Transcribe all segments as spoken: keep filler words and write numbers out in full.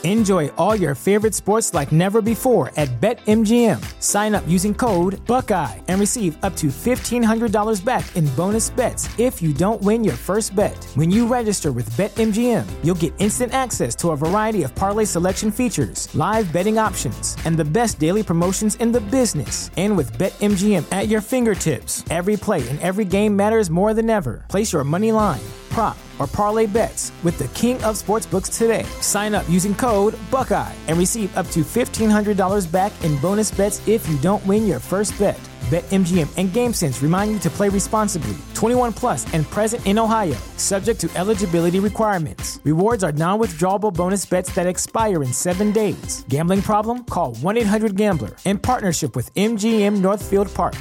Enjoy all your favorite sports like never before at BetMGM. Sign up using code Buckeye and receive up to fifteen hundred dollars back in bonus bets if you don't win your first bet. When you register with BetMGM, you'll get instant access to a variety of parlay selection features, live betting options, and the best daily promotions in the business. And with BetMGM at your fingertips, every play and every game matters more than ever. Place your money line, prop, or parlay bets with the king of sportsbooks today. Sign up using code Buckeye and receive up to fifteen hundred dollars back in bonus bets if you don't win your first bet. BetMGM and GameSense remind you to play responsibly. twenty-one plus and present in Ohio, subject to eligibility requirements. Rewards are non-withdrawable bonus bets that expire in seven days. Gambling problem? Call one eight hundred gambler in partnership with M G M Northfield Park.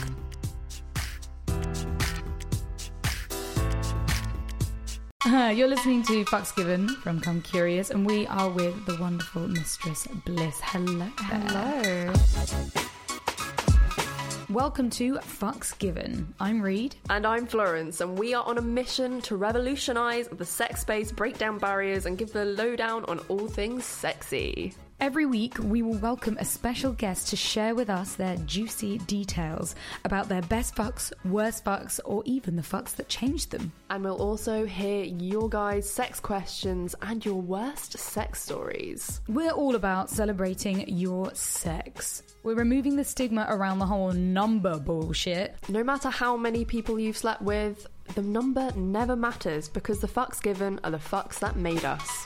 Uh, you're listening to Fucks Given from Come Curious, and we are with the wonderful Mistress Bliss. Hello. Hello. Welcome to Fucks Given. I'm Reed. And I'm Florence, and we are on a mission to revolutionise the sex space, break down barriers, and give the lowdown on all things sexy. Every week, we will welcome a special guest to share with us their juicy details about their best fucks, worst fucks, or even the fucks that changed them. And we'll also hear your guys' sex questions and your worst sex stories. We're all about celebrating your sex. We're removing the stigma around the whole number bullshit. No matter how many people you've slept with, the number never matters because the fucks given are the fucks that made us.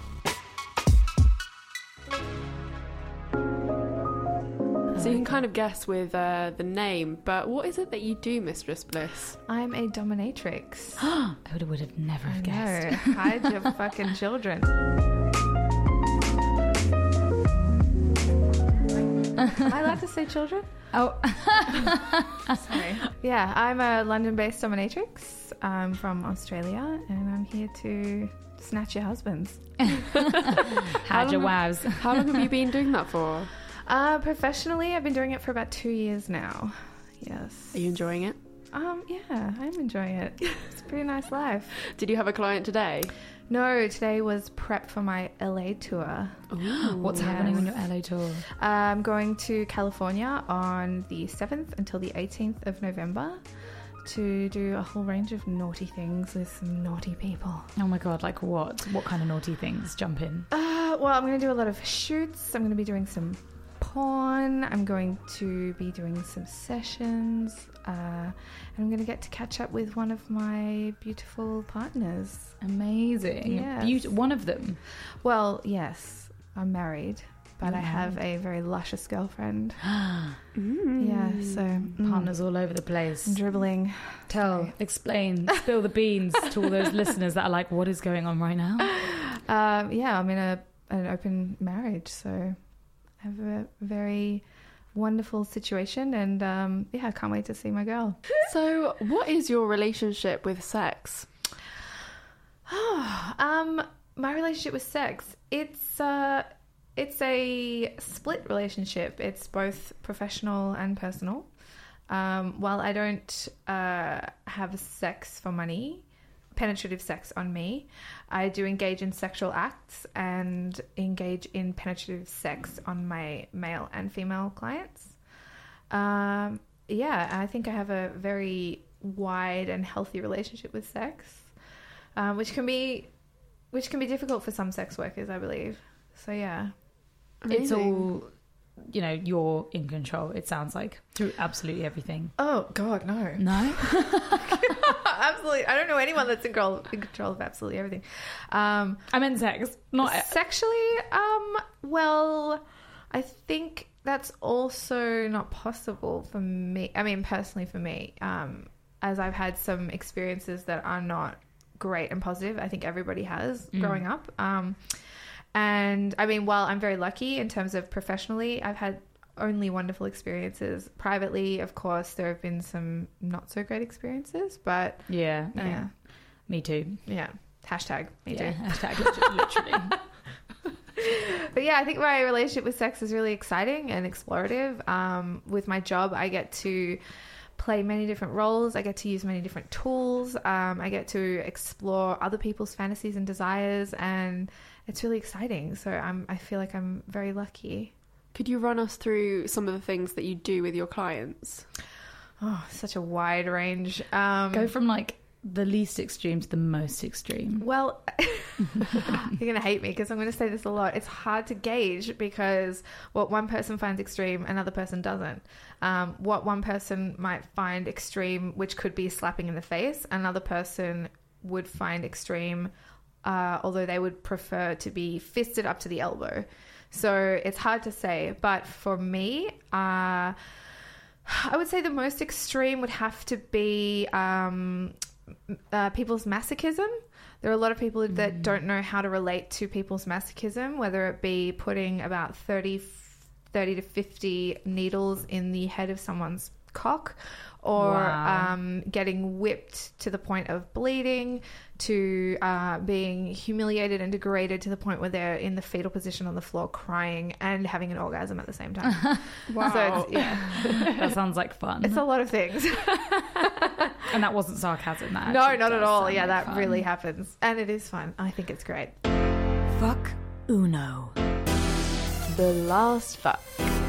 So you can kind of guess with uh, the name, but what is it that you do, Mistress Bliss? I'm a dominatrix. I would, would have never have guessed. No, hide your fucking children. Am I allowed to say children? Oh. Sorry. Yeah, I'm a London-based dominatrix. I'm from Australia, and I'm here to snatch your husbands. Had your wives. How long have you been doing that for? Uh, professionally, I've been doing it for about two years now. Yes. Are you enjoying it? Um, yeah, I'm enjoying it. It's a pretty nice life. Did you have a client today? No, today was prep for my L A tour. Ooh, What's yes. happening on your L A tour? I'm going to California on the seventh until the eighteenth of November to do a whole range of naughty things with some naughty people. Oh my god, like what? What kind of naughty things? Jump in. Uh, well, I'm going to do a lot of shoots. I'm going to be doing some porn. I'm going to be doing some sessions. Uh, and I'm going to get to catch up with one of my beautiful partners. Amazing. Yes. Beaut- one of them? Well, yes. I'm married, but oh, I have a very luscious girlfriend. mm. Yeah, so... Mm, partners all over the place. Dribbling. Tell, Sorry. explain, spill the beans to all those listeners that are like, what is going on right now? Um, yeah, I'm in a an open marriage, so I have a very wonderful situation, and um, yeah, I can't wait to see my girl. So, what is your relationship with sex? um, my relationship with sex, it's uh, it's a split relationship. It's both professional and personal. Um, while I don't uh, have sex for money, penetrative sex on me, I do engage in sexual acts and engage in penetrative sex on my male and female clients. Um, yeah, I think I have a very wide and healthy relationship with sex, um, which can be which can be difficult for some sex workers, I believe. So yeah, Amazing. It's all, you know, you're in control. It sounds like through absolutely everything. Oh God, no, no. Absolutely, I don't know anyone that's in control, in control of absolutely everything. Um, I meant sex, not sexually. Um, well, I think that's also not possible for me. I mean, personally for me, um, as I've had some experiences that are not great and positive. I think everybody has mm. growing up. Um, and I mean, while I'm very lucky in terms of professionally, I've had only wonderful experiences. Privately, of course, there have been some not so great experiences, but yeah, yeah, yeah. Me too. Yeah. Hashtag me yeah, too. Hashtag literally. But yeah, I think my relationship with sex is really exciting and explorative. Um, with my job, I get to play many different roles. I get to use many different tools. Um, I get to explore other people's fantasies and desires, and it's really exciting. So I'm, I feel like I'm very lucky. Could you run us through some of the things that you do with your clients? Oh, such a wide range. Um, Go from like the least extreme to the most extreme. Well, you're going to hate me because I'm going to say this a lot. It's hard to gauge because what one person finds extreme, another person doesn't. Um, what one person might find extreme, which could be slapping in the face, another person would find extreme, uh, although they would prefer to be fisted up to the elbow. So it's hard to say. But for me, uh, I would say the most extreme would have to be um, uh, people's masochism. There are a lot of people mm. that don't know how to relate to people's masochism, whether it be putting about thirty, thirty to fifty needles in the head of someone's cock, or wow. um, getting whipped to the point of bleeding, to uh, being humiliated and degraded to the point where they're in the fetal position on the floor crying and having an orgasm at the same time. Wow. So it's, yeah. That sounds like fun. It's a lot of things. And that wasn't sarcasm. That No, actually not does at all. sound Yeah, like that fun. really happens. And it is fun. I think it's great. Fuck Uno. The last fuck.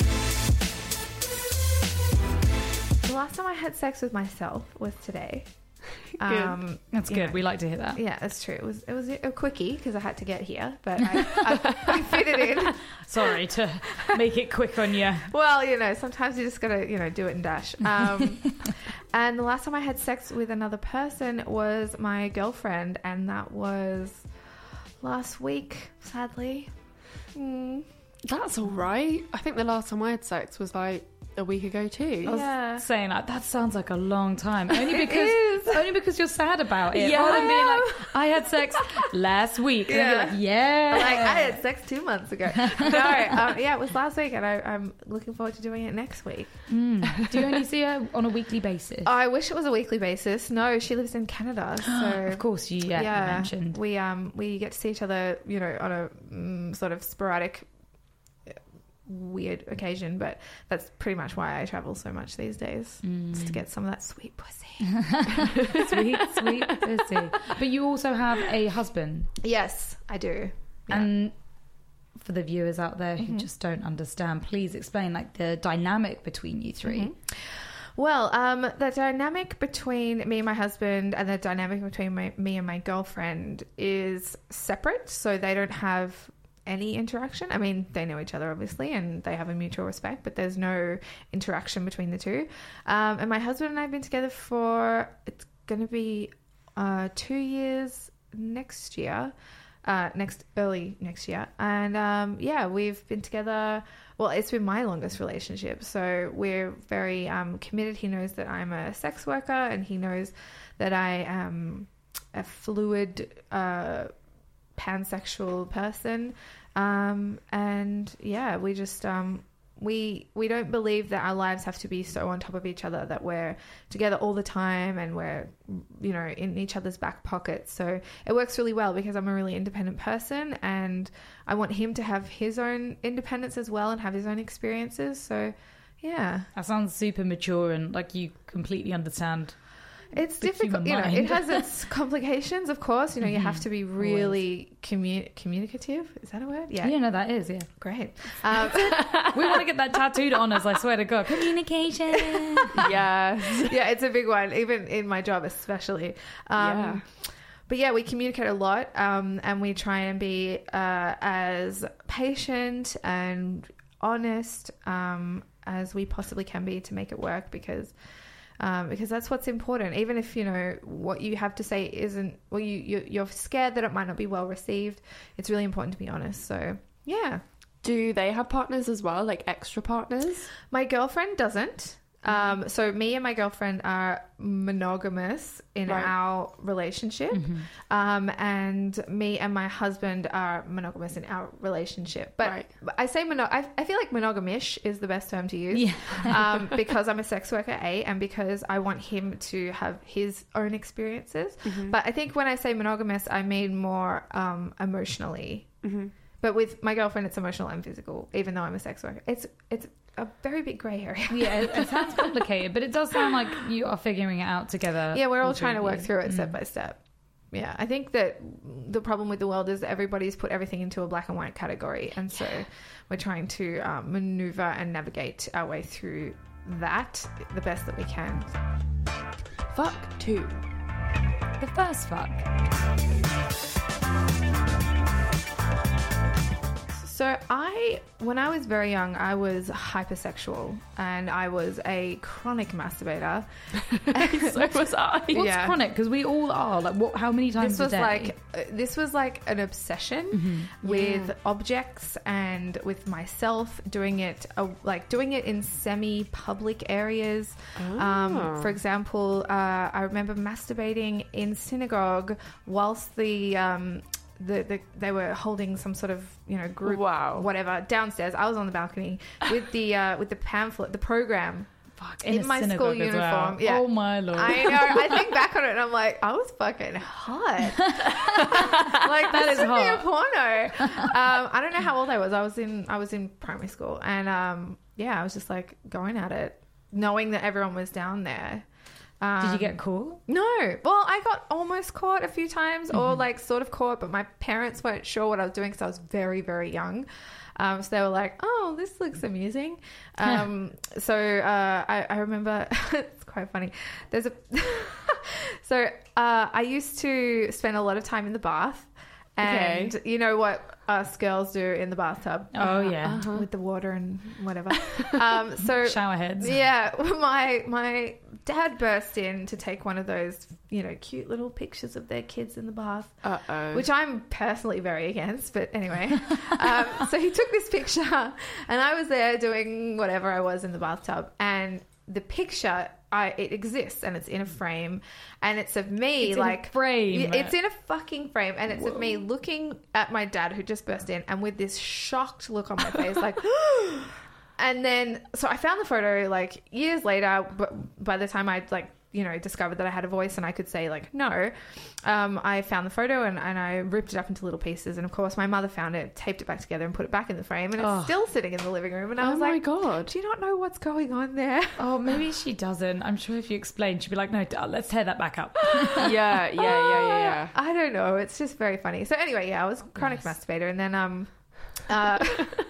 The last time I had sex with myself was today. Good. Um, That's you good. know, We like to hear that. Yeah, that's true. It was it was a quickie because I had to get here, but I, I, I fit it in. Sorry to make it quick on you. Well, you know, sometimes you just gotta, you know, do it and dash. Um, and the last time I had sex with another person was my girlfriend, and that was last week, sadly. Mm. That's all right. I think the last time I had sex was like a week ago too. I was Yeah. saying like that sounds like a long time. Only because is. only because you're sad about it. Yeah. Rather than being like, I had sex last week. And Yeah. then be like, yeah. Like, I had sex two months ago. No, um, yeah, it was last week, and I, I'm looking forward to doing it next week. Mm. Do you only see her on a weekly basis? I wish it was a weekly basis. No, she lives in Canada, so Of course, you yeah, you mentioned. we um we get to see each other, you know, on a mm, sort of sporadic, weird occasion, but that's pretty much why I travel so much these days, Mm. just to get some of that sweet pussy. Sweet, sweet pussy. But you also have a husband. Yes, I do. Yeah. And for the viewers out there who Mhm. just don't understand, please explain like the dynamic between you three. Mhm. Well, um, the dynamic between me and my husband and the dynamic between my, me and my girlfriend is separate, so they don't have any interaction. I mean, they know each other obviously, and they have a mutual respect, but there's no interaction between the two. Um, and my husband and I have been together for, it's going to be uh, two years next year, uh, next early next year. And um, yeah, we've been together. Well, it's been my longest relationship, so we're very um, committed. He knows that I'm a sex worker, and he knows that I am a fluid, uh, pansexual person. Um, and yeah, we just, um, we, we don't believe that our lives have to be so on top of each other, that we're together all the time and we're, you know, in each other's back pockets. So it works really well because I'm a really independent person, and I want him to have his own independence as well and have his own experiences. So yeah, That sounds super mature and like you completely understand. it's the difficult. human You know, mind. it has its complications, of course. You know, you Mhm. have to be really commu- communicative. Is that a word? Yeah. Yeah, no, that is, yeah. Great. Um, We want to get that tattooed on us, I swear to God. Communication. Yes. yeah, it's a big one, even in my job especially. Um, Yeah. But yeah, we communicate a lot, um, and we try and be uh, as patient and honest um, as we possibly can be to make it work, because um, because that's what's important. Even if, you know, what you have to say isn't, well, you, you, you're scared that it might not be well received, it's really important to be honest. So yeah. Do they have partners as well, like extra partners? My girlfriend doesn't. Um, so me and my girlfriend are monogamous in Right. our relationship. Mhm. Um, and me and my husband are monogamous in our relationship. But Right. but I say mono- I, I feel like monogamish is the best term to use. Yeah. um, because I'm a sex worker, A, and because I want him to have his own experiences. Mm-hmm. But I think when I say monogamous, I mean more um, emotionally. Mm-hmm. But with my girlfriend, it's emotional and physical, even though I'm a sex worker. It's it's a very big grey area. Yeah, it, it sounds complicated, but it does sound like you are figuring it out together. Yeah, we're all three trying to of work you. through it Mm. step by step. Yeah, I think that the problem with the world is that everybody's put everything into a black and white category, and so we're trying to um, maneuver and navigate our way through that the best that we can. Fuck two. The first fuck. So I, when I was very young, I was hypersexual and I was a chronic masturbator. So was I. What's Yeah. chronic? Because we all are. Like, what? How many times This was a day? like uh, this was like an obsession Mm-hmm. with Yeah. objects and with myself, doing it uh, like doing it in semi-public areas. Um, Oh. for example, uh, I remember masturbating in synagogue whilst the um, the, the they were holding some sort of you know group Wow. whatever downstairs. I was on the balcony with the uh, with the pamphlet, the program. Fuck, in a my school synagogue as well. uniform. Yeah. Oh my lord. I know. I think back on it and I'm like, I was fucking hot. like That this is should be a hot. porno. Um, I don't know how old I was. I was in I was in primary school, and um, yeah, I was just like going at it, knowing that everyone was down there. Um, Did you get caught? No. Well, I got almost caught a few times, or like sort of caught, but my parents weren't sure what I was doing because I was very, very young. Um, so they were like, "Oh, this looks amusing." Um, so uh, I, I remember it's quite funny. There's a so uh, I used to spend a lot of time in the bath, and Okay. you know what us girls do in the bathtub? Oh yeah. Uh-huh. With the water and whatever. Um, so Shower heads. yeah, my my dad burst in to take one of those, you know, cute little pictures of their kids in the bath, Uh oh. which I'm personally very against. But anyway, um, so he took this picture, and I was there doing whatever I was in the bathtub, and the picture, I it exists, and it's in a frame, and it's of me It's in a like frame. It's in a fucking frame, and it's of me looking at my dad who just burst in, and with this shocked look on my face, like. And then, so I found the photo like years later, but by the time I'd like, you know, discovered that I had a voice and I could say like, no, um, I found the photo and, and I ripped it up into little pieces. And of course my mother found it, taped it back together and put it back in the frame. And it's Oh. still sitting in the living room. And I Oh was my like, god. do you not know what's going on there? Oh, maybe she doesn't. I'm sure if you explained, she'd be like, no, d- let's tear that back up. Yeah, yeah, yeah, yeah, yeah. I don't know. It's just very funny. So anyway, yeah, I was a chronic Yes. masturbator. And then, um, uh,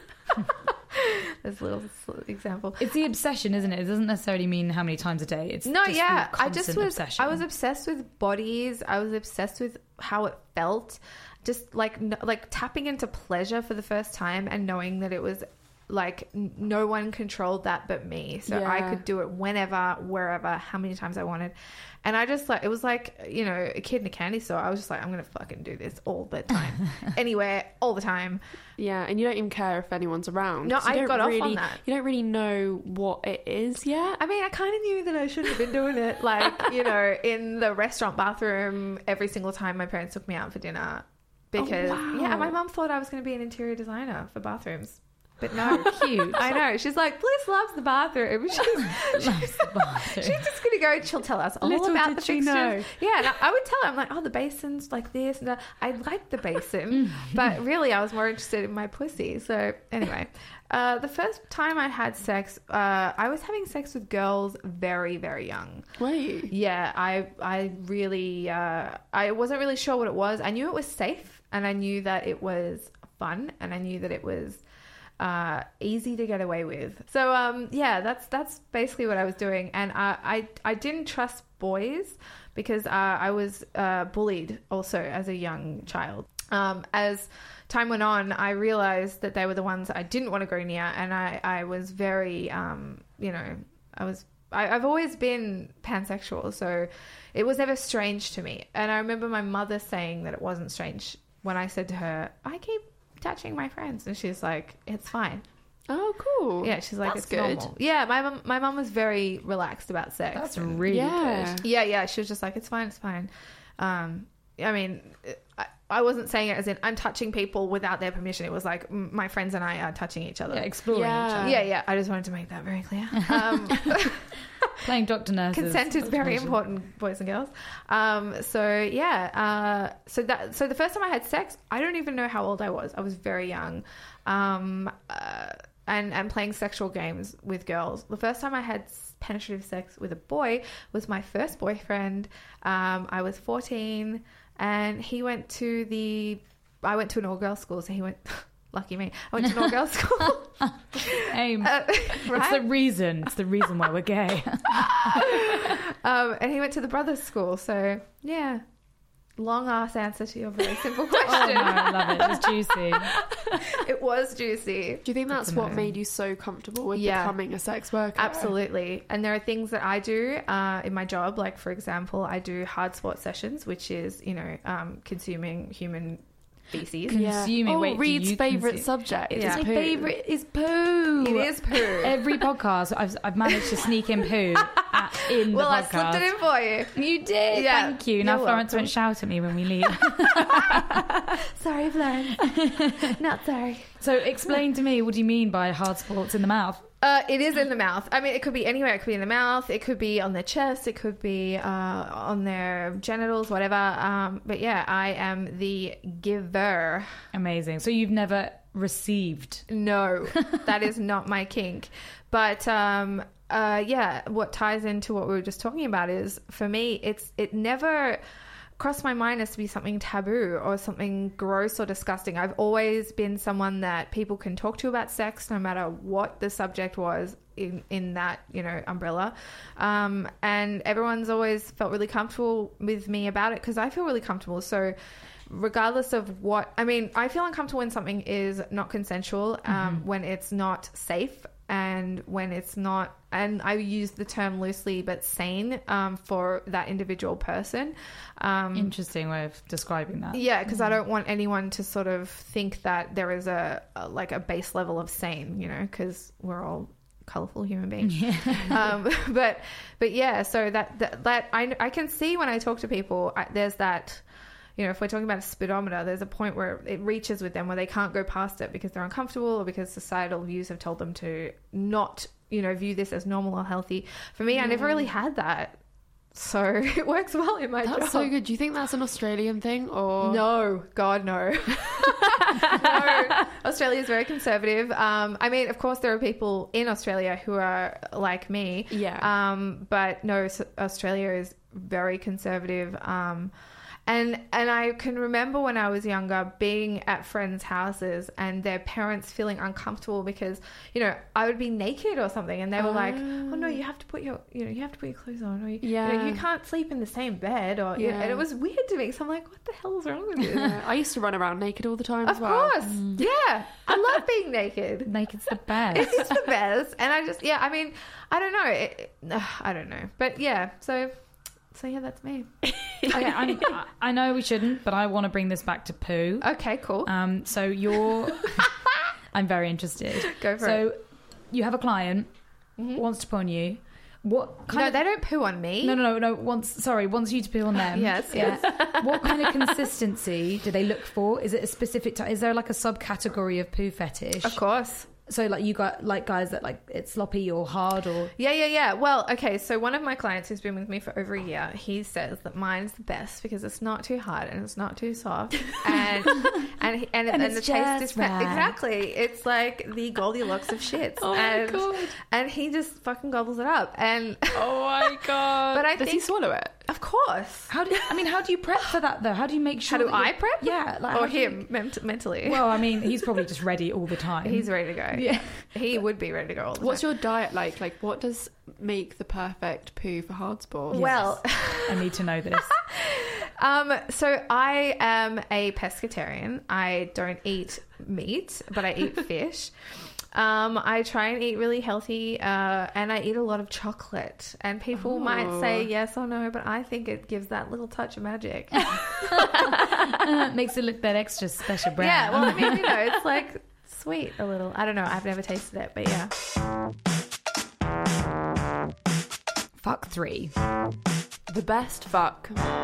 there's a little example. It's the obsession, isn't it? It doesn't necessarily mean how many times a day. It's No, just yeah, the I just constant was. obsession. I was obsessed with bodies. I was obsessed with how it felt, just like n- like tapping into pleasure for the first time and knowing that it was like n- no one controlled that but me. So I Yeah. could do it whenever, wherever, how many times I wanted. And I just like it was like you know a kid in a candy store. I was just like I'm gonna fucking do this all the time, anywhere, all the time. Yeah, and you don't even care if anyone's around. No, 'cause you I don't got off on really, that. You don't really know what it is yet. I mean, I kind of knew that I shouldn't have been doing it. Like, you know, in the restaurant bathroom every single time my parents took me out for dinner. Because, wow. yeah, my mum thought I was going to be an interior designer for bathrooms. But no. cute. I know. She's like, Bliss loves the bathroom. She's, Loves the bathroom. she's just going to go, she'll tell us all Little about did the she fixtures. know. Yeah, and I, I would tell her, I'm like, oh, the basin's like this. And that. I like the basin. But really, I was more interested in my pussy. So, anyway. Uh, the first time I had sex, uh, I was having sex with girls very, very young. Were you? Yeah, I I really uh, I wasn't really sure what it was. I knew it was safe, and I knew that it was fun, and I knew that it was uh, easy to get away with. So um, yeah, that's that's basically what I was doing, and I I, I didn't trust boys because uh, I was uh, bullied also as a young child. Um, as time went on, I realized that they were the ones I didn't want to go near, and I, I was very, um, you know, I was, I, I've always been pansexual, so it was never strange to me. And I remember my mother saying that it wasn't strange when I said to her, I keep touching my friends, and she's like, it's fine. Oh, cool. Yeah, she's like, That's it's good. normal. Yeah, my mum, my mum was very relaxed about sex. That's and- really Yeah. good. yeah, yeah. She was just like, it's fine, it's fine. Um, I mean, I, I wasn't saying it as in I'm touching people without their permission. It was like m- my friends and I are touching each other. Yeah, exploring Yeah. each other. yeah, yeah. I just wanted to make that very clear. Um, Playing Doctor Nurses. consent is very Explosion. important, boys and girls. Um, so yeah, uh, so that so the first time I had sex, I don't even know how old I was. I was very young. Um, uh, and, and playing sexual games with girls. The first time I had penetrative sex with a boy was my first boyfriend. Um, I was fourteen, and he went to the. I went to an all-girls school, so he went. Lucky me. I went to an all-girls school. Aim. Uh, right? It's the reason. It's the reason why we're gay. um, and he went to the brothers' school. So yeah, long ass answer to your very simple question. Oh no, I love it. It was juicy. It was juicy. Do you think that's Good to what know. made you so comfortable with Yeah. becoming a sex worker? Absolutely. And there are things that I do uh, in my job. Like, for example, I do hard sport sessions, which is, you know, um, consuming human feces. Consuming. Oh, Wait, do Reed's you favourite consume- subject Yeah. is My poo. favourite is poo. It is poo. Every podcast, I've, I've managed to sneak in poo at, in well, the I podcast. slipped it in for you. You did. Yeah, Thank you. Now you're Florence welcome. won't shout at me when we leave. Sorry, Florence. Not sorry. So explain to me, what do you mean by hard sports in the mouth? Uh, it is in the mouth. I mean, it could be anywhere. It could be in the mouth. It could be on their chest. It could be uh, on their genitals, whatever. Um, but yeah, I am the giver. Amazing. So you've never received. No, that is not my kink. But um, uh, yeah, what ties into what we were just talking about is, for me, it's it never crossed my mind as to be something taboo or something gross or disgusting. I've always been someone that people can talk to about sex, no matter what the subject was in, in that, you know, umbrella. Um, and everyone's always felt really comfortable with me about it because I feel really comfortable. So regardless of what, I mean, I feel uncomfortable when something is not consensual, um, mm-hmm. when it's not safe, and when it's not, and I use the term loosely, but sane um, for that individual person. Um, Interesting way of describing that. yeah, because mm. I don't want anyone to sort of think that there is a, a like a base level of sane, you know, because we're all colorful human beings. Yeah. um, but but yeah, so that that, that I, I can see when I talk to people, I, there's that. You know, if we're talking about a speedometer, there's a point where it reaches with them where they can't go past it because they're uncomfortable or because societal views have told them to not, you know, view this as normal or healthy. For me, yeah. I never really had that. So it works well in my that's job. That's so good. Do you think that's an Australian thing or? No, God, no. No, Australia is very conservative. Um, I mean, of course, there are people in Australia who are like me. Yeah. Um, but no, Australia is very conservative. Um, And and I can remember when I was younger being at friends' houses and their parents feeling uncomfortable because, you know, I would be naked or something and they were oh. like, oh no, you have to put your, you know, you have to put your clothes on, or you, yeah. you know, you can't sleep in the same bed, or yeah. you know, and it was weird to me. So I'm like, what the hell is wrong with you? Yeah. I used to run around naked all the time of as well. course. Mm. Yeah. I love being naked. Naked's the best. It's the best. And I just, yeah, I mean, I don't know. It, it, uh, I don't know. But yeah, so... So yeah, that's me. Okay, I'm, I know we shouldn't, but I want to bring this back to poo. Okay, cool. Um, so you're, I'm very interested. Go for so it. So you have a client mm-hmm. wants to poo on you. What kind no, of? they don't poo on me. No, no, no, no. Wants sorry, wants you to poo on them. Yes, yeah. yes. What kind of consistency do they look for? Is it a specific? T- is there like a subcategory of poo fetish? Of course. So like you got like guys that like it's sloppy or hard or yeah yeah yeah well okay, so one of my clients who's been with me for over a year, he says that mine's the best because it's not too hard and it's not too soft and and and, and, and the taste is right. exactly, it's like the Goldilocks of shits. Oh and, my god. And he just fucking gobbles it up. And oh my god. But I does think, he swallow it? Of course. How do you, I mean how do you prep for that though? How do you make sure how do that I prep? Yeah, like, or him him ment- mentally? Well, I mean he's probably just ready all the time. He's ready to go. Yeah, he would be ready to go all the What's time. your diet like? Like, what does make the perfect poo for hard sport? Yes. Well, I need to know this. um, so I am a pescatarian. I don't eat meat, but I eat fish. Um, I try and eat really healthy, uh, and I eat a lot of chocolate. And people oh. might say yes or no, but I think it gives that little touch of magic. uh, makes it look that extra special brown. Yeah, well, I mean, you know, it's like sweet a little. I don't know. I've never tasted it, but yeah. Fuck three. The best fuck.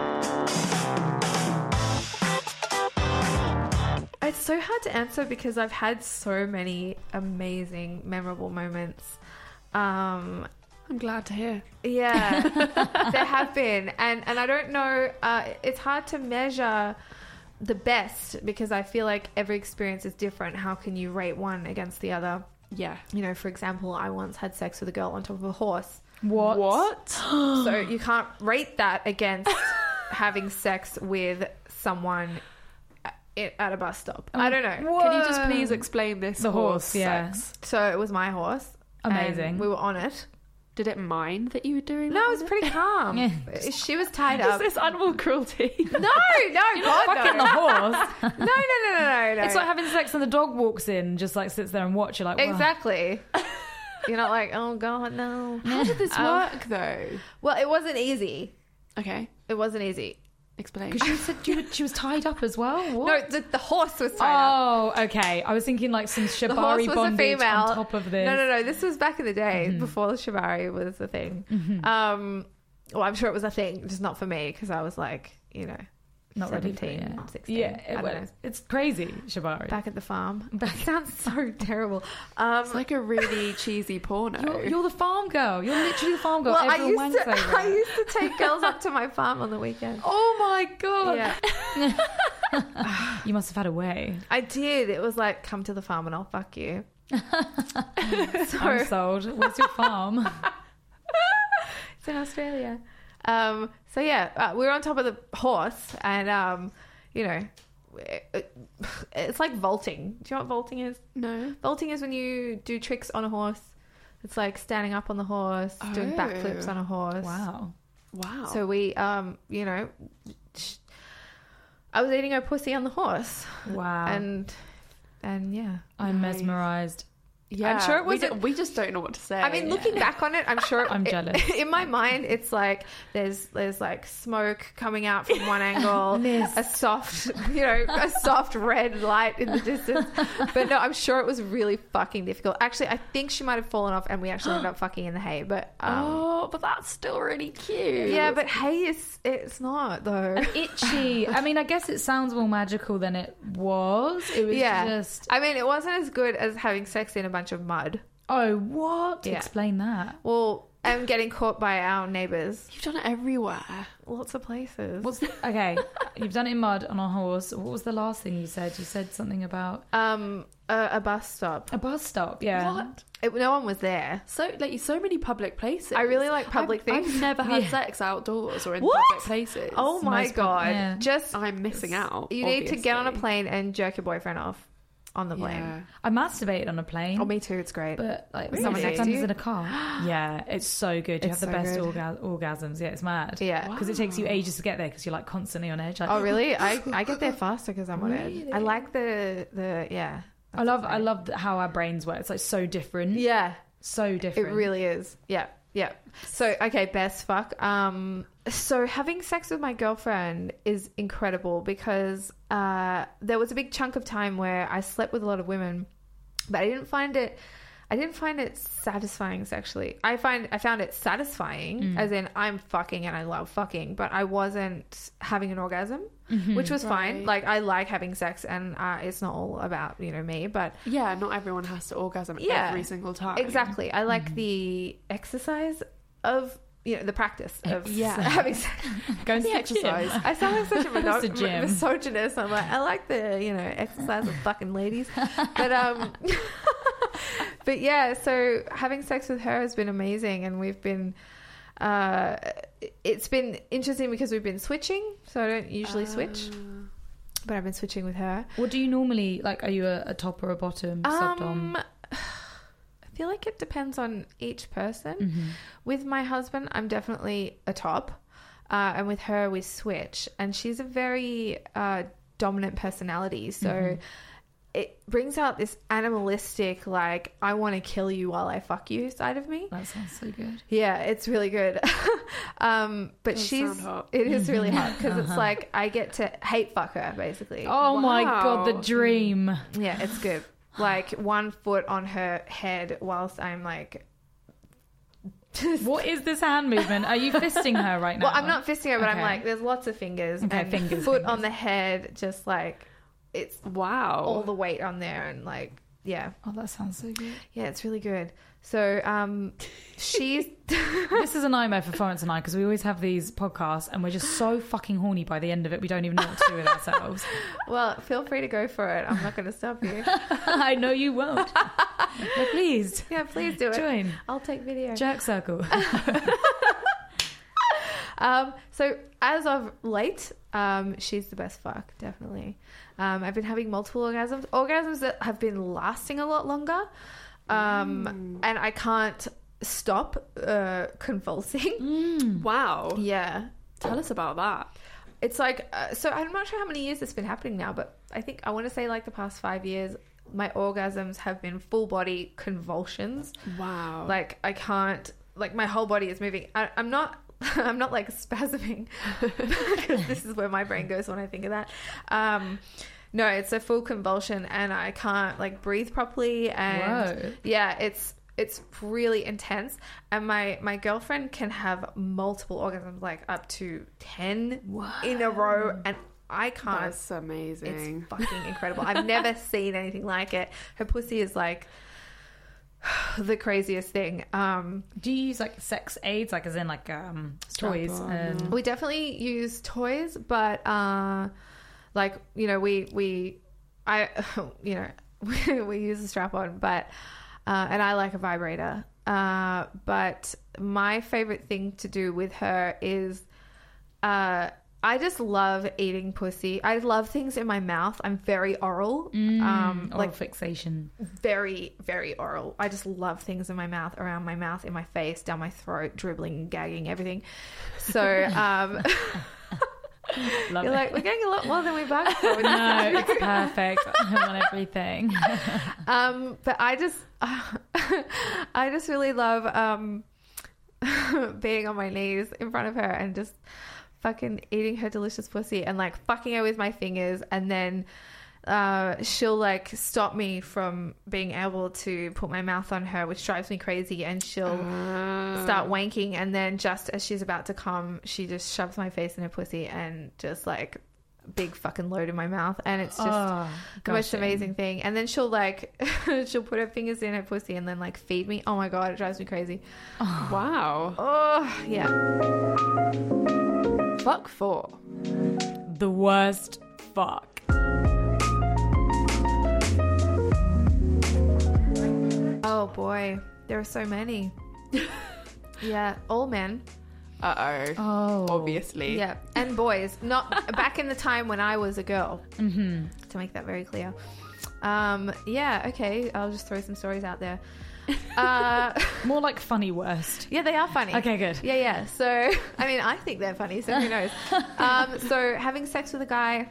It's so hard to answer because I've had so many amazing, memorable moments. Um, I'm glad to hear. Yeah, there have been. And, and I don't know, uh, it's hard to measure the best because I feel like every experience is different. How can you rate one against the other? Yeah. You know, for example, I once had sex with a girl on top of a horse. What? What? So you can't rate that against having sex with someone at at a bus stop. I don't know. Whoa. Can you just please explain this The horse, yeah. sex? So it was my horse. Amazing. and we were on it. Did it mind that you were doing No, that? it was pretty calm. Yeah. She was tied Is up. this animal cruelty? No, no, God, Fucking no. the horse. No, no, no, no, no, no. It's like having sex and the dog walks in and just like sits there and watch. You're like, wow. Exactly. You're not like, oh God, no. How did this Um, work, though? Well, it wasn't easy. Okay, It wasn't easy. explain. Because you said you were, she was tied up as well. What? No, the, the horse was tied up. Oh, okay. I was thinking like some The horse shibari was a bondage female. on top of this. No, no, no. This was back in the day before the shibari was a thing. Um, well, I'm sure it was a thing, just not for me because I was like, you know, Not ready for seventeen, it. Yeah, sixteen. yeah I it don't was, know. it's crazy, shibari. Back at the farm. That sounds so terrible. Um, It's like a really cheesy porno. You're, you're the farm girl. You're literally the farm girl. well, I Everyone used, to, wanks over I it. used to take girls up to my farm on the weekend. Oh my god. Yeah, You must have had a way. I did. It was like, come to the farm and I'll fuck you. so I'm sold. What's your farm? it's in Australia. Um, so yeah, uh, we were on top of the horse, and um, you know, it, it's like vaulting. Do you know what vaulting is? No. Vaulting is when you do tricks on a horse. It's like standing up on the horse, doing Oh. backflips on a horse. Wow. Wow. So we, um, you know, I was eating her pussy on the horse, Wow. and and yeah. I'm Nice. mesmerized. yeah, I'm sure it we, wasn't- do, we just don't know what to say. I mean, looking back on it, I'm sure I'm it- jealous. in my mind, it's like there's there's like smoke coming out from one angle, a soft, you know, a soft red light in the distance. But no, I'm sure it was really fucking difficult. Actually, I think she might have fallen off, and we actually ended up fucking in the hay. But um, Oh, but that's still really cute. yeah, but hay is it's not though. Itchy. I mean, I guess it sounds more magical than it was. It was Yeah, just. I mean, it wasn't as good as having sex in a bunch of mud. Oh, what? Yeah. Explain that. Well, and getting caught by our neighbours. You've done it everywhere. Lots of places. What's the, okay? You've done it in mud on a horse. What was the last thing you said? You said something about um a, a bus stop? a bus stop. Yeah. What? It, no one was there. So, like, so many public places. I really like public I've, things. I've never had Yeah. sex outdoors or in What? public places. Oh my most pub- god! yeah. Just I'm missing out. you need to get on a obviously. plane and jerk your boyfriend off on the plane. Yeah. I masturbated on a plane. Oh, me too. It's great. But like With someone next to sometimes you? in a car. Yeah, it's so good. You It's have the so best good. orga- orgasms. Yeah, it's mad. Yeah. because it takes you ages to get there because you're like constantly on edge. Like, Oh really? I, I get there faster because I'm on edge. Really? I like the the yeah. I love I love how our brains work. It's like so different. Yeah, So it different. really is. Yeah, yeah. So okay, best fuck. Um, so having sex with my girlfriend is incredible because uh, there was a big chunk of time where I slept with a lot of women, but I didn't find it. I didn't find it satisfying sexually. I find I found it satisfying, as in I'm fucking and I love fucking, but I wasn't having an orgasm, which was fine. Right. Like I like having sex, and uh, it's not all about you know me, but Yeah, not everyone has to orgasm Yeah. every single time. exactly. I like the exercise of you know the practice of Yeah. having sex. Go and The see exercise. Jim. I sound like such a Goes to mono- gym. misogynist. I'm like I like the you know exercise of fucking ladies, but um, but yeah. So having sex with her has been amazing, and we've been. Uh, it's been interesting because we've been switching, so I don't usually switch, but I've been switching with her. What do you normally like? Are you a, a top or a bottom? Subdom? Um, I feel like it depends on each person. Mm-hmm. With my husband, I'm definitely a top, uh, and with her, we switch. And she's a very uh, dominant personality, so Mm-hmm. it brings out this animalistic, like I want to kill you while I fuck you side of me. That sounds so good. Yeah, it's really good. um, but Does she's sound hot. it is really hot because it's like I get to hate fuck her basically. Oh my god, the Wow. dream. Yeah, it's good. Like one foot on her head whilst I'm like. What is this hand movement? Are you fisting her right now? Well, I'm not fisting her, but I'm Okay. like, there's lots of fingers Okay, and fingers, foot fingers. on the head, just like it's Wow. all the weight on there and like yeah. Oh, that sounds so good. Yeah, it's really good. So um, she's... This is a nightmare for Florence and I because we always have these podcasts and we're just so fucking horny by the end of it. We don't even know what to do with ourselves. Well, feel free to go for it. I'm not going to stop you. I know you won't. But please. Yeah, please do it. Join. I'll take video. Jerk circle. Um, so as of late, um, she's the best fuck, definitely. Um, I've been having multiple orgasms, orgasms that have been lasting a lot longer. Um, Mm. and I can't stop, uh, convulsing. Mm. Wow. Yeah. Tell us about that. It's like, uh, so I'm not sure how many years it's been happening now, but I think I want to say like the past five years, my orgasms have been full body convulsions. Wow. Like I can't, like my whole body is moving. I, I'm not, I'm not like spasming because this is where my brain goes when I think of that. Um, no, it's a full convulsion and I can't like breathe properly. And Whoa. yeah, it's, it's really intense. And my, my girlfriend can have multiple orgasms, like up to ten in a row. And I can't. That's amazing. It's fucking incredible. I've never seen anything like it. Her pussy is like the craziest thing. Um, Do you use like sex aids, like as in like um, toys? Strap-on, And... we definitely use toys, but uh, like you know, we we I you know we, we use a strap on, but uh, and I like a vibrator. Uh, but my favorite thing to do with her is uh. I just love eating pussy. I love things in my mouth. I'm very oral. Mm, um, oral like fixation. very, very oral. I just love things in my mouth, around my mouth, in my face, down my throat, dribbling, gagging, everything. So um, Love you're it. like, we're getting a lot more than we bargained for. No, it's perfect. I want everything. Um, but I just, I just really love um, being on my knees in front of her and just fucking eating her delicious pussy and like fucking her with my fingers, and then uh she'll like stop me from being able to put my mouth on her, which drives me crazy, and she'll Uh, start wanking, and then just as she's about to come, she just shoves my face in her pussy and just like big fucking load in my mouth, and it's just Oh, the most gushing. amazing thing. And then she'll like she'll put her fingers in her pussy and then like feed me. Oh my god, it drives me crazy. wow. Oh yeah. Fuck four. The worst fuck. Oh boy, there are so many. Yeah, all men. Uh-oh. Oh. Obviously. Yeah, and boys. Not back in the time when I was a girl. Mm-hmm. To make that very clear. Um, yeah. Okay, I'll just throw some stories out there. Uh, More like funny worst. yeah, they are funny. Okay, good. Yeah, yeah. So, I mean, I think they're funny, so who knows? Um, so, having sex with a guy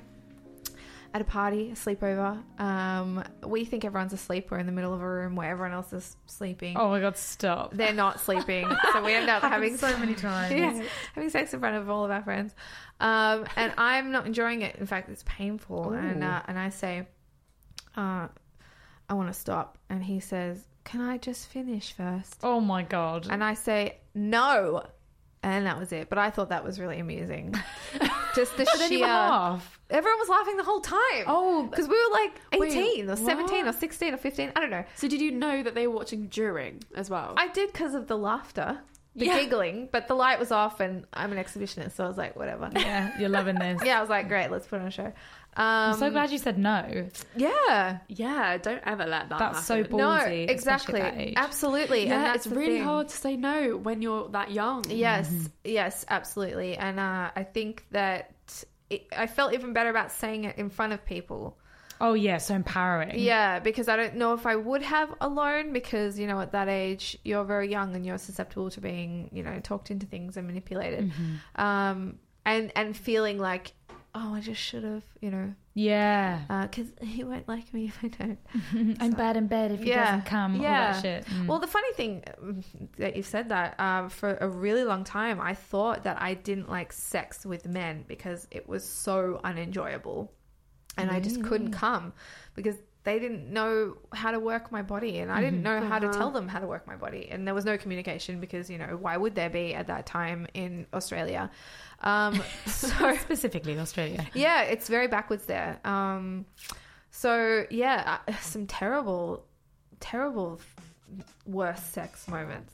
at a party, a sleepover, um, we think everyone's asleep. We're in the middle of a room where everyone else is sleeping. Oh my god, stop. They're not sleeping, so we end up having so many times. yeah, having sex in front of all of our friends, um, and I'm not enjoying it. In fact, it's painful. Ooh. And uh, and I say, uh, I want to stop, and he says, "Can I just finish first?" Oh my god. And I say, "No," and that was it. But I thought that was really amusing. Just the But then you sheer. laugh. Everyone was laughing the whole time. Oh, because we were like Wait, eighteen or seventeen what? or sixteen or fifteen. I don't know. so did you know that they were watching during as well? I did because of the laughter, the Yeah. giggling, but the light was off, and I'm an exhibitionist, so I was like, whatever. Yeah, you're loving this. Yeah, I was like, great, let's put on a show. Um, I'm so glad you said no. Yeah. Yeah, don't ever let that That's so happen. ballsy. No, especially exactly. at that age. Absolutely. and Yeah, that's it's the really thing. hard to say no when you're that young. Yes, yes, absolutely. And uh, I think that it, I felt even better about saying it in front of people. Oh yeah, so empowering. Yeah, because I don't know if I would have alone, because, you know, at that age, you're very young and you're susceptible to being, you know, talked into things and manipulated. Mm-hmm. Um, and, and feeling like, oh, I just should have, you know, Yeah. because he won't like me if I don't. I'm bad in bed if he Yeah. doesn't come. Yeah. All that shit. Mm. Well, the funny thing um, that you've said that, um, for a really long time, I thought that I didn't like sex with men because it was so unenjoyable. And I just couldn't come because they didn't know how to work my body, and I didn't know how to tell them how to work my body. And there was no communication because, you know, why would there be at that time in Australia? Um, so specifically Australia. yeah, it's very backwards there. Um, So yeah, uh, some terrible, terrible, worst sex moments.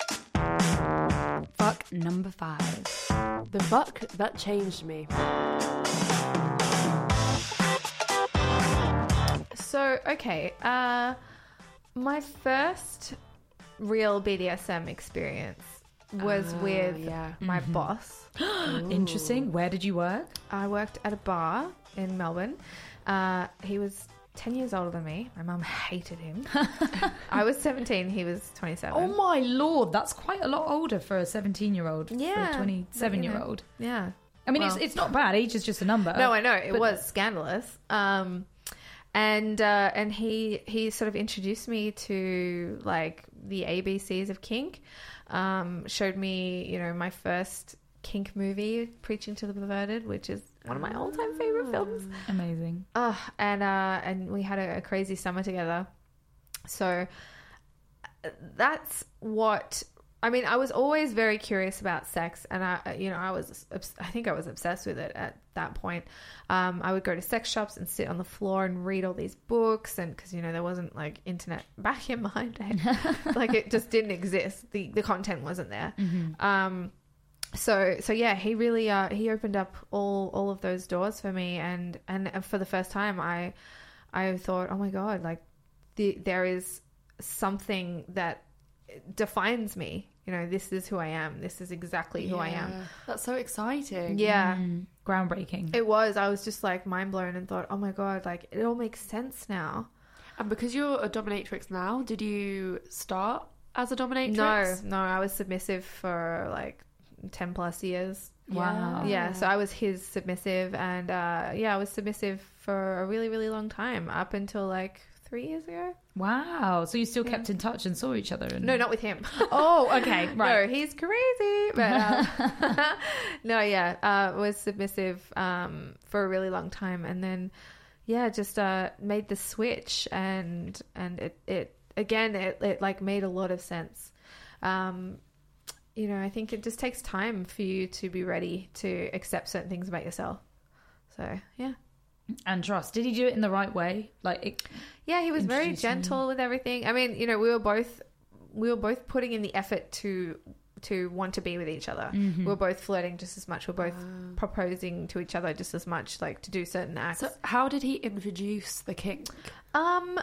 Fuck number five. The fuck that changed me. So okay, uh, my first real B D S M experience was Ah, with yeah. my boss. Interesting. Where did you work? I worked at a bar in Melbourne. Uh, he was ten years older than me. My mum hated him. I was seventeen. He was twenty-seven. Oh my lord, that's quite a lot older for a seventeen-year-old. Yeah, for a twenty-seven-year-old. Yeah. I mean, Well- it's it's not bad. Age is just a number. No, I know it But- was scandalous. Um, and uh, and he he sort of introduced me to like the A B Cs of kink. Um, showed me, you know, my first kink movie, Preaching to the Perverted, which is one of my all-time favorite films. Amazing. Oh, and uh, and we had a, a crazy summer together. So that's what I mean. I was always very curious about sex, and I, you know, I was, obs- I think I was obsessed with it at that point. Um, I would go to sex shops and sit on the floor and read all these books, and because you know there wasn't like internet back in my day, like it just didn't exist. the The content wasn't there. Mm-hmm. Um, so so yeah, he really uh, he opened up all all of those doors for me, and and for the first time, I I thought, oh my god, like the there is something that defines me. You know, this is who I am. This is exactly who I am. Yeah. That's so exciting. Yeah. Mm, groundbreaking. It was. I was just like mind blown and thought, oh my god, like it all makes sense now. And because you're a dominatrix now, did you start as a dominatrix? No, no, I was submissive for like ten plus years. Wow. Yeah, so I was his submissive, and uh, yeah, I was submissive for a really, really long time, up until like three years ago. Wow. So you still kept in touch and saw each other? And... No, not with him. Oh, okay. Right. No, he's crazy. But uh, no, yeah, uh, was submissive um, for a really long time, and then yeah, just uh, made the switch, and and it it again it it like made a lot of sense. Um, you know, I think it just takes time for you to be ready to accept certain things about yourself. So yeah. And trust. Did he do it in the right way? Like, it... Yeah, he was very Introducing- gentle with everything. I mean, you know, we were both we were both putting in the effort to to want to be with each other. Mm-hmm. We were both flirting just as much. We we're both proposing to each other just as much, like to do certain acts. So how did he introduce the kink? um,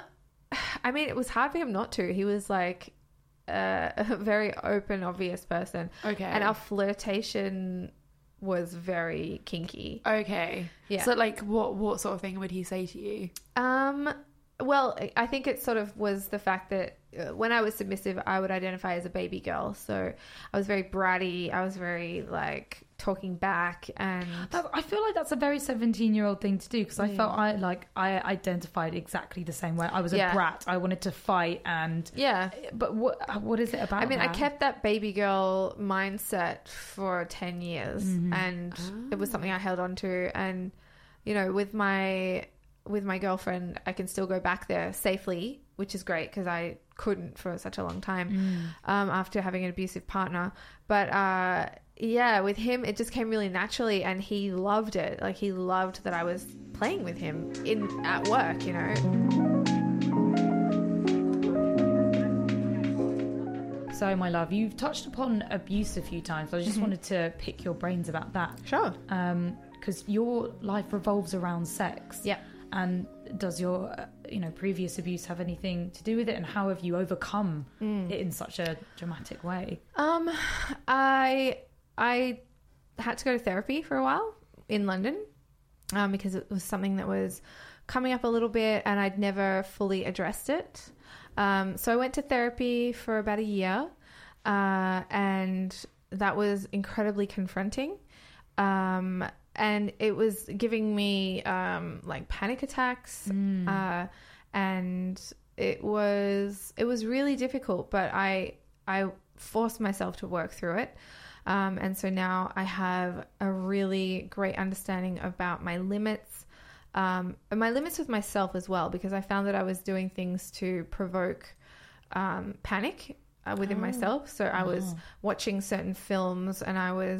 I mean, it was hard for him not to. He was like uh, a very open, obvious person. Okay. And our flirtation was very kinky. Okay. Yeah. So like what what sort of thing would he say to you? Um, well, I think it sort of was the fact that uh, when I was submissive, I would identify as a baby girl. So I was very bratty. I was very like talking back, and That, I feel like that's a very seventeen-year-old thing to do, because I felt I like I identified exactly the same way. I was a Yeah. brat. I wanted to fight, and yeah. but what what is it about? I mean, I that? kept that baby girl mindset for ten years, Mm-hmm. and it was something I held on to. And you know, with my with my girlfriend, I can still go back there safely, which is great because I couldn't for such a long time Mm. um, after having an abusive partner. But uh, yeah, with him, it just came really naturally, and he loved it. Like he loved that I was playing with him in at work, you know. So, my love, you've touched upon abuse a few times. I just wanted to pick your brains about that. Sure. Because your life revolves around sex. Yeah. And does your, uh, you know, previous abuse have anything to do with it? And how have you overcome it in such a dramatic way? Um, I I had to go to therapy for a while in London, um, because it was something that was coming up a little bit, and I'd never fully addressed it. Um, so I went to therapy for about a year, uh, and that was incredibly confronting. Um, and it was giving me um, like panic attacks, uh, and it was it was really difficult. But I I forced myself to work through it, um, and so now I have a really great understanding about my limits, um, and my limits with myself as well, because I found that I was doing things to provoke um, panic uh, within myself. So I was watching certain films, and I was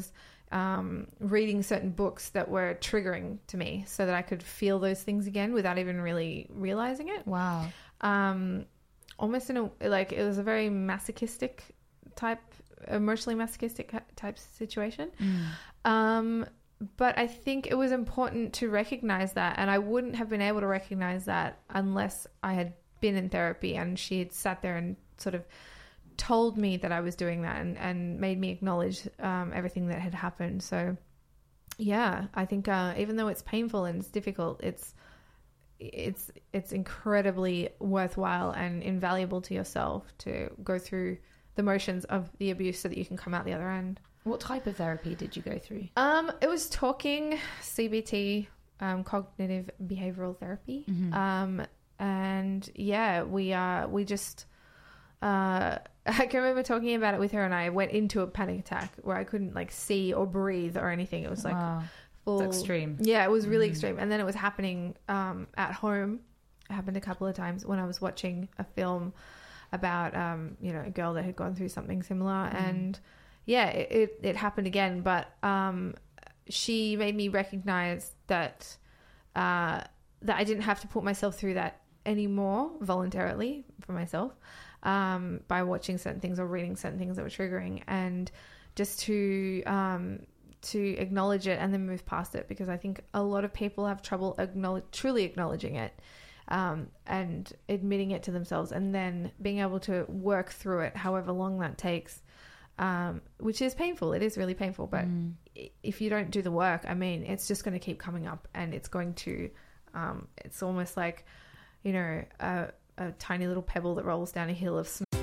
um, reading certain books that were triggering to me so that I could feel those things again without even really realizing it. Wow. Um, almost in a, like, it was a very masochistic type, emotionally masochistic type situation. Mm. Um, but I think it was important to recognize that, and I wouldn't have been able to recognize that unless I had been in therapy and she had sat there and sort of told me that I was doing that and, and made me acknowledge um, everything that had happened. So yeah, I think uh, even though it's painful and it's difficult, it's it's it's incredibly worthwhile and invaluable to yourself to go through the motions of the abuse so that you can come out the other end. What type of therapy did you go through? Um, it was talking, C B T, um, cognitive behavioral therapy. Mm-hmm. Um, and yeah, we uh, we just uh, I can remember talking about it with her, and I went into a panic attack where I couldn't like see or breathe or anything. It was like Wow. full, It's extreme. Yeah, it was really Mm. extreme. And then it was happening um, at home. It happened a couple of times when I was watching a film about um, you know, a girl that had gone through something similar, Mm. and yeah, it, it, it happened again. But um, she made me recognize that uh, that I didn't have to put myself through that anymore voluntarily for myself um, by watching certain things or reading certain things that were triggering, and just to um, to acknowledge it and then move past it, because I think a lot of people have trouble acknowledge, truly acknowledging it um, and admitting it to themselves, and then being able to work through it however long that takes, um, which is painful. It is really painful, but Mm. if you don't do the work, I mean, it's just going to keep coming up, and it's going to um, it's almost like, you know, a, a tiny little pebble that rolls down a hill of snow.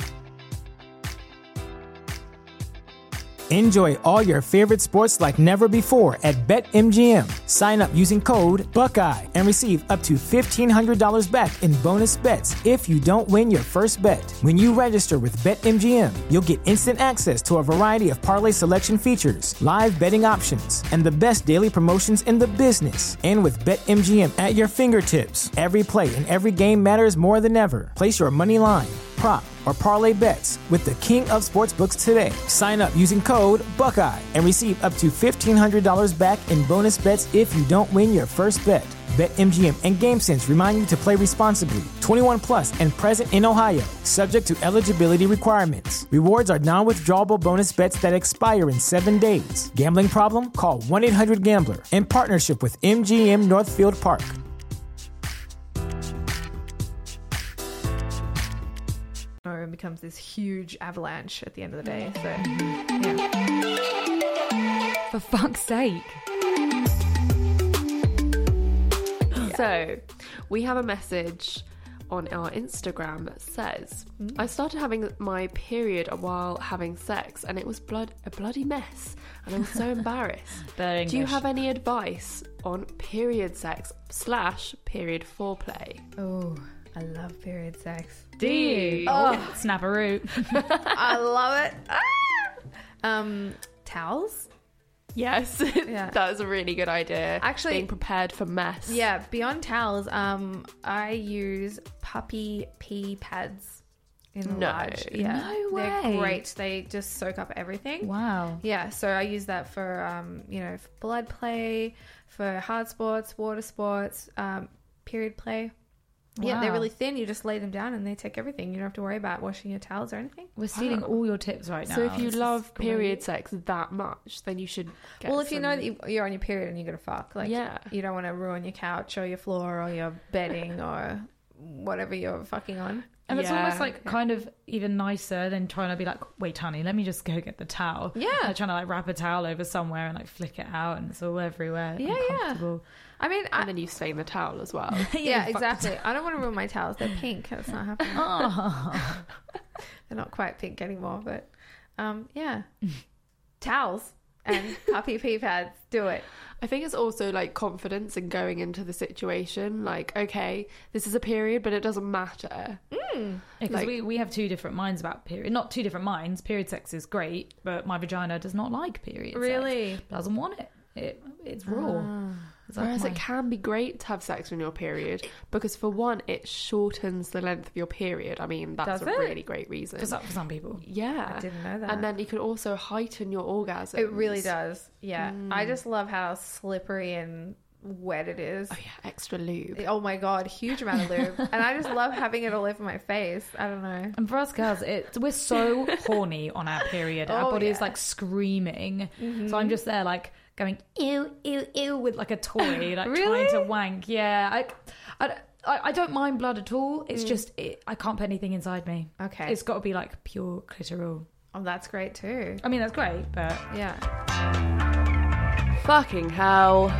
Enjoy all your favorite sports like never before at BetMGM. Sign up using code Buckeye and receive up to fifteen hundred dollars back in bonus bets if you don't win your first bet. When you register with BetMGM, you'll get instant access to a variety of parlay selection features, live betting options, and the best daily promotions in the business. And with BetMGM at your fingertips, every play and every game matters more than ever. Place your money line, prop, or parlay bets with the king of sportsbooks today. Sign up using code Buckeye and receive up to fifteen hundred dollars back in bonus bets if you don't win your first bet. BetMGM and GameSense remind you to play responsibly. twenty-one plus and present in Ohio, subject to eligibility requirements. Rewards are non-withdrawable bonus bets that expire in seven days. Gambling problem? Call one eight hundred gambler. In partnership with M G M Northfield Park. It becomes this huge avalanche at the end of the day. So, yeah. For fuck's sake. So, we have a message on our Instagram that says, I started having my period while having sex, and it was blood a bloody mess, and I was so embarrassed. Very Do you English. have any advice on period sex slash period foreplay? Oh, I love period sex. Do you? Oh. Snap a root. I love it. Ah! Um, towels. Yes, Yeah. that is a really good idea. Actually- being prepared for mess. Yeah, beyond towels, um, I use puppy pee pads in a No. large. Yeah, No they're way. great. They just soak up everything. Wow. Yeah, so I use that for um, you know, for blood play, for hard sports, water sports, um, period play. Yeah, they're Wow. really thin. You just lay them down and they take everything. You don't have to worry about washing your towels or anything. We're stealing Wow. all your tips right now. So if you This is love great. period sex that much, then you should get Well, if you some- know that you- you're on your period and you're gonna fuck, like, Yeah. you don't want to ruin your couch or your floor or your bedding or whatever you're fucking on. And it's Yeah. almost like kind of even nicer than trying to be like, wait, honey, let me just go get the towel. Yeah. Like trying to like wrap a towel over somewhere and like flick it out and it's all everywhere. Yeah, yeah. uncomfortable. I mean, I, and then you stain the towel as well. yeah, fuck exactly. I don't want to ruin my towels. They're pink. That's not happening. Oh. They're not quite pink anymore, but um, yeah, towels and puppy pee pads. Do it. I think it's also like confidence in going into the situation. Like, okay, this is a period, but it doesn't matter. Because Like- we, we have two different minds about period. Not two different minds. Period sex is great, but my vagina does not like period sex. Really? Doesn't want it. It It's raw. Ah. that Whereas my- it can be great to have sex on your period because, for one, it shortens the length of your period. I mean, that's Does a it? really great reason. for some, for some people. Yeah. I didn't know that. And then you can also heighten your orgasm. It really does. Yeah. Mm. I just love how slippery and wet it is. Oh, yeah, extra lube. Oh my god, huge amount of lube. And I just love having it all over my face. I don't know. And for us girls, it, we're so horny on our period. Our Oh, body is yeah. like screaming. So I'm just there like going ew, ew, ew with like a toy, like Really? trying to wank. Yeah, I, I, I, I don't mind blood at all. It's just it, I can't put anything inside me. Okay. It's got to be like pure clitoral. Oh, that's great too. I mean, that's great, but Yeah. Fucking hell.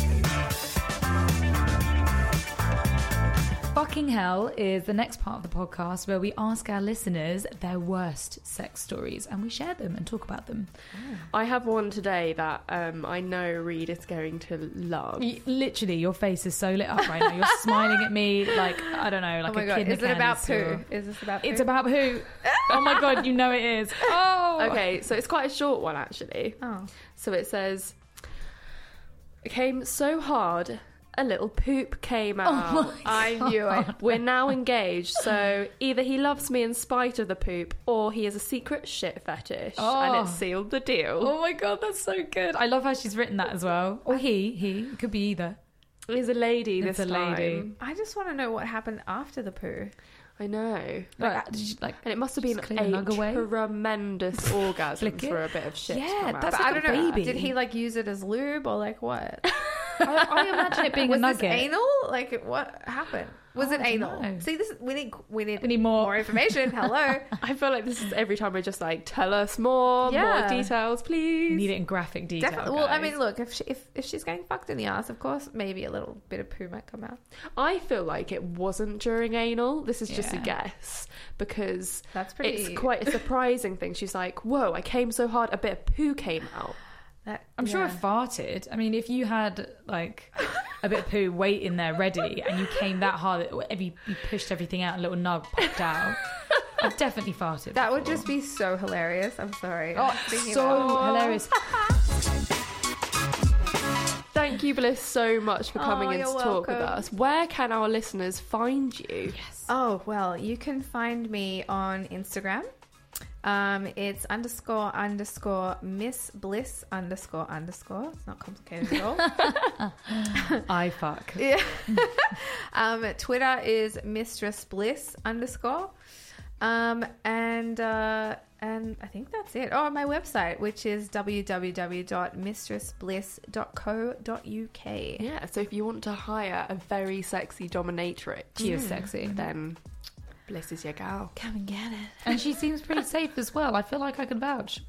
Fucking Hell is the next part of the podcast where we ask our listeners their worst sex stories and we share them and talk about them. I have one today that um, I know Reed is going to love. You, literally, your face is so lit up right now. You're smiling at me like, I don't know, like Oh my a god. kid in Is a it candy about store. poo? Is this about poo? It's about who? Oh my god, you know it is. Oh. Okay, so it's quite a short one actually. Oh. So it says, it came so hard, a little poop came out. I knew it. We're now engaged, so either he loves me in spite of the poop, or he has a secret shit fetish, Oh. and it sealed the deal. Oh my god, that's so good. I love how she's written that as well. Or he, he, it could be either. He's a lady It's this a lady. time. I just want to know what happened after the poo. I know. Like, did you, like And it must have been Just clean the a nug away? tremendous orgasm Flick it? for a bit of shit. Yeah, to come out. that's But like I a don't know. baby. Did he like use it as lube or like what? I, I imagine it being Was a this nugget. anal? Like what happened? Was Oh, it I don't anal? know. See, this is, we need we need We need more. more information. Hello. I feel like this is every time we're just like, tell us more, Yeah. more details, please. We need it in graphic detail. Definitely. Well, I guys. mean, look, if she, if if she's getting fucked in the ass, of course, maybe a little bit of poo might come out. I feel like it wasn't during anal. This is just a Yeah. guess because That's pretty. it's quite a surprising thing. She's like, whoa, I came so hard, a bit of poo came out. That, I'm sure yeah. it farted. I mean, if you had like a bit of poo waiting there ready and you came that hard that every, you pushed everything out and a little nug popped out, I've definitely farted. That would before. just be so hilarious. I'm sorry. Oh, I'm thinking so about it. hilarious. Thank you, Bliss, so much for coming Oh, in to you're talk with welcome. us. Where can our listeners find you? Yes. Oh, well, you can find me on Instagram. Um, it's underscore underscore Miss Bliss underscore underscore. It's not complicated at all. I fuck. Yeah. um, Twitter is Mistress Bliss underscore. Um, and uh, and I think that's it. Oh, my website, which is w w w dot mistress bliss dot co dot u k. Yeah, so if you want to hire a very sexy dominatrix, She is sexy. then Bliss is your gal. Come and get it. And she seems pretty safe as well. I feel like I can vouch.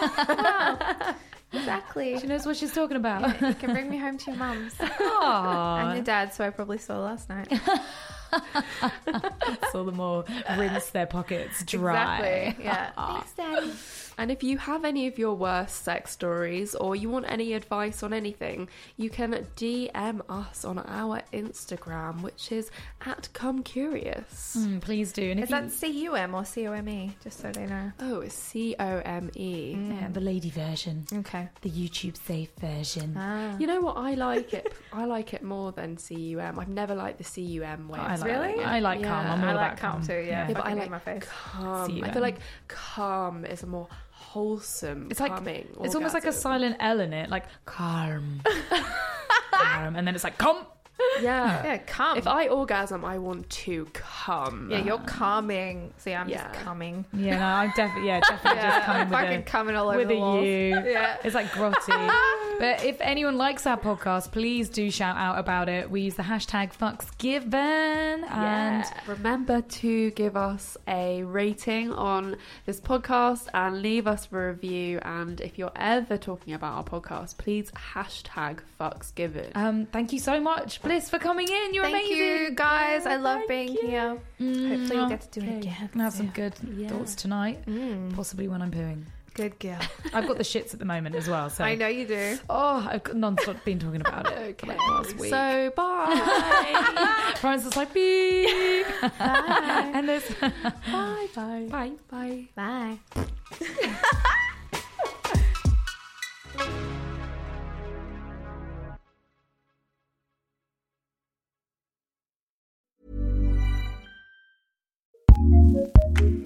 Exactly. She knows what she's talking about. You can bring me home to your mum's and Aww. your dad's, who I probably saw last night. So the more rinse their pockets dry. Exactly. Yeah. Thanks, Daddy. And if you have any of your worst sex stories or you want any advice on anything, you can D M us on our Instagram, which is at Come Curious. Mm, please do. And if Is you, that C U M or C O M E? Just so they know. Oh, it's C O M E. yeah, the lady version, Okay. the YouTube safe version. Ah. You know what? I like it. I like it more than C U M. I've never liked the C U M way. I of like, Really? I like Yeah. calm. I'm all I about like calm too, yeah. Yeah, but I Fucking like in my face. calm. C U M. I feel like calm is a more wholesome, It's like calming it's almost like a orgasm. silent L in it, like calm, calm, and then it's like come. Yeah. Yeah, calm. If I orgasm, I want to come. yeah, you're calming. See, I'm Yeah. just coming. Yeah, no, I'm definitely yeah, definitely just Yeah, coming I'm with fucking a coming all over with the a walls. U. Yeah. It's like grotty. But if anyone likes our podcast, please do shout out about it. We use the hashtag fucksgiven and And remember to give us a rating on this podcast and leave us a review. And if you're ever talking about our podcast, please hashtag fucks given. um, thank you so much, Bliss, for coming in. You're Thank amazing. you, guys. I love Thank being you. here. Mm, Hopefully we'll get to do it okay. again. Can have some Yeah. good Yeah. thoughts tonight, Mm. possibly when I'm pooing. Good girl. I've got the shits at the moment as well. So I know you do. Oh, I've got non-stop been talking about it for like last week. So bye. Francis is like beep. Bye. And there's Bye. Bye. bye. Bye. Bye.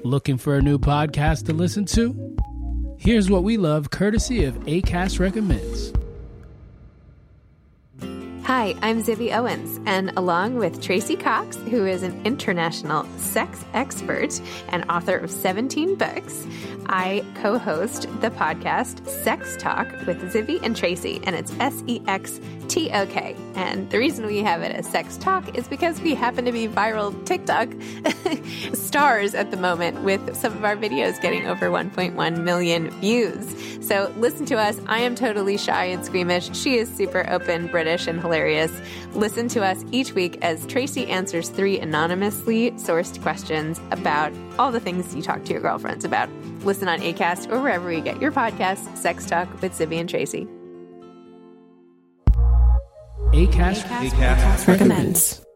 Looking for a new podcast to listen to? Here's what we love, courtesy of Acast Recommends. Hi, I'm Zibby Owens, and along with Tracy Cox, who is an international sex expert and author of seventeen books, I co-host the podcast Sex Talk with Zibby and Tracy, and it's S E X T O K. And the reason we have it as Sex Talk is because we happen to be viral TikTok stars at the moment, with some of our videos getting over one point one million views. So listen to us. I am totally shy and squeamish. She is super open, British, and hilarious. Listen to us each week as Tracy answers three anonymously sourced questions about all the things you talk to your girlfriends about. Listen on Acast or wherever you get your podcasts. Sex Talk with Zibby and Tracy. Acast, Acast, Acast recommends.